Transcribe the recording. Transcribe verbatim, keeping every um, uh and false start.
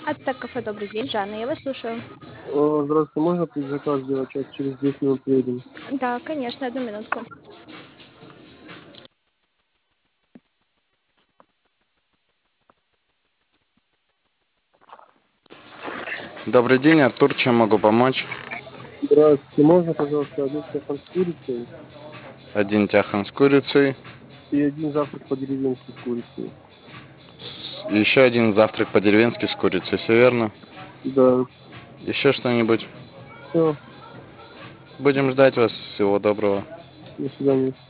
Ацтек кафе, добрый день, Жанна, я вас слушаю. О, здравствуйте, можно предзаказ сделать? Сейчас через десять минут приедем. Да, конечно, одну минутку. Добрый день, Артур, чем могу помочь? Здравствуйте, можно, пожалуйста, один стакан с курицей Один тяхан с курицей, и один завтрак по-деревенски с курицей? еще один завтрак по-деревенски с курицей, все верно? Да, Еще что-нибудь? все, Будем ждать вас, всего доброго. до свидания.